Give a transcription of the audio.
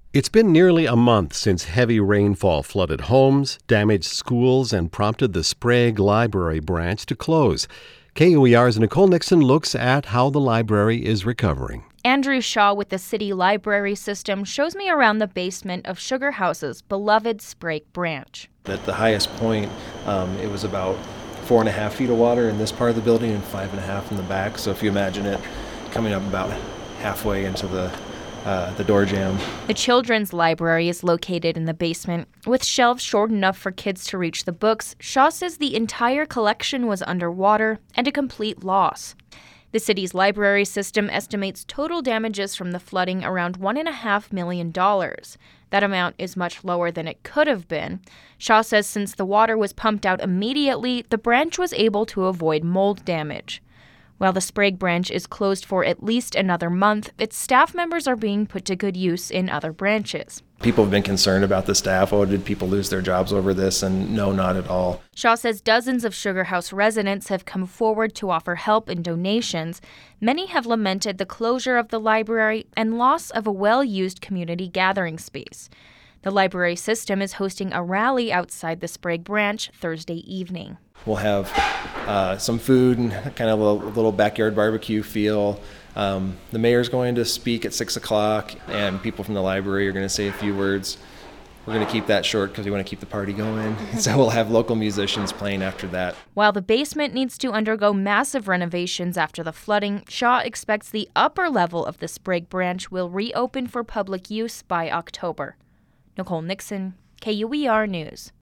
It's been nearly a month since heavy rainfall flooded homes, damaged schools, and prompted the Sprague Library branch to close. KUER's Nicole Nixon looks at how the library is recovering. Andrew Shaw with the City Library System shows me around the basement of Sugar House's beloved Sprague branch. At the highest point, it was about 4.5 feet of water in this part of the building and 5.5 in the back. So if you imagine it coming up about halfway into the door jamb. The children's library is located in the basement. With shelves short enough for kids to reach the books, Shaw says the entire collection was underwater and a complete loss. The city's library system estimates total damages from the flooding around $1.5 million. That amount is much lower than it could have been. Shaw says since the water was pumped out immediately, the branch was able to avoid mold damage. While the Sprague branch is closed for at least another month, its staff members are being put to good use in other branches. People have been concerned about the staff. Oh, did people lose their jobs over this? And no, not at all. Shaw says dozens of Sugar House residents have come forward to offer help and donations. Many have lamented the closure of the library and loss of a well-used community gathering space. The library system is hosting a rally outside the Sprague branch Thursday evening. We'll have some food and kind of a little backyard barbecue feel. The mayor's going to speak at 6 o'clock, and people from the library are going to say a few words. We're going to keep that short because we want to keep the party going. So we'll have local musicians playing after that. While the basement needs to undergo massive renovations after the flooding, Shaw expects the upper level of the Sprague branch will reopen for public use by October. Nicole Nixon, KUER News.